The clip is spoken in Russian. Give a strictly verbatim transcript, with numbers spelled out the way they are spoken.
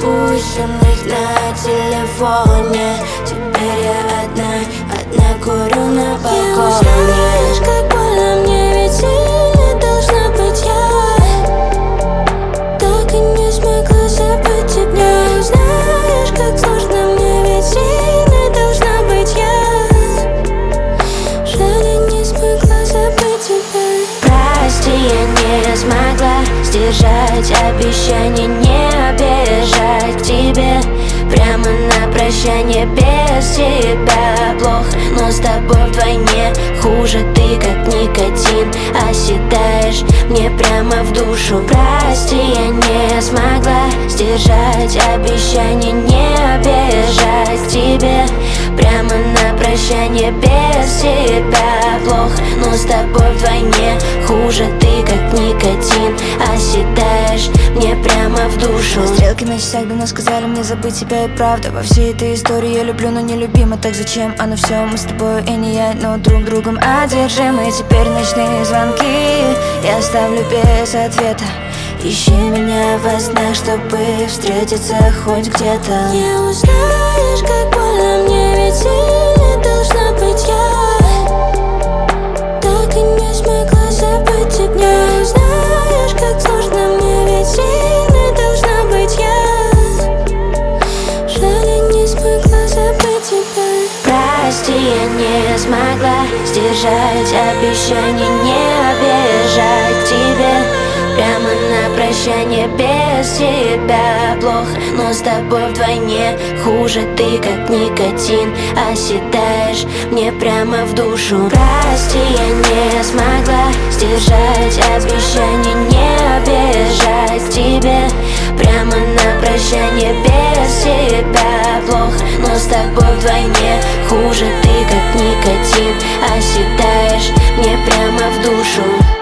запущенных на телефоне. Теперь я одна, одна курю на балконе. Знаешь, как больно мне, ведь сильно должна быть я. Так и не смогла забыть тебя. Знаешь, как сложно мне, ведь сильно должна быть я. Жаль, я не смогла забыть тебя. Прости, я не смогла сдержать обещание не обижать к тебе. Прямо на прощание без тебя плохо, но с тобой вдвойне хуже. Ты как никотин оседаешь мне прямо в душу. Прости, я не смогла сдержать обещание не обижать к тебе. Прямо на прощание без тебя плохо, но с тобой вдвойне хуже. Ты как никотин оседаешь мне прямо в душу. Стрелки на часах давно сказали мне забыть тебя, и правда во всей этой истории я люблю, но нелюбима. Так зачем оно все? Мы с тобой и не я, но друг другом одержимы. Теперь ночные звонки я оставлю без ответа. Ищи меня во снах, чтобы встретиться хоть где-то. Не узнаешь, как больно мне, ведь сильно должна быть я. Так и не смогла забыть тебя. Не узнаешь, как сложно мне, ведь сильно должна быть я. Жаль, я не смогла забыть тебя. Прости, я не смогла сдержать обещание не обижать к тебе. Прямо на прощание без тебя плохо, но с тобой вдвойне хуже. Ты как никотин оседаешь мне прямо в душу. Прости, я не смогла сдержать обещание не обижать к тебе. Прямо на прощание без тебя плохо, но с тобой вдвойне хуже. Ты как никотин оседаешь мне прямо в душу.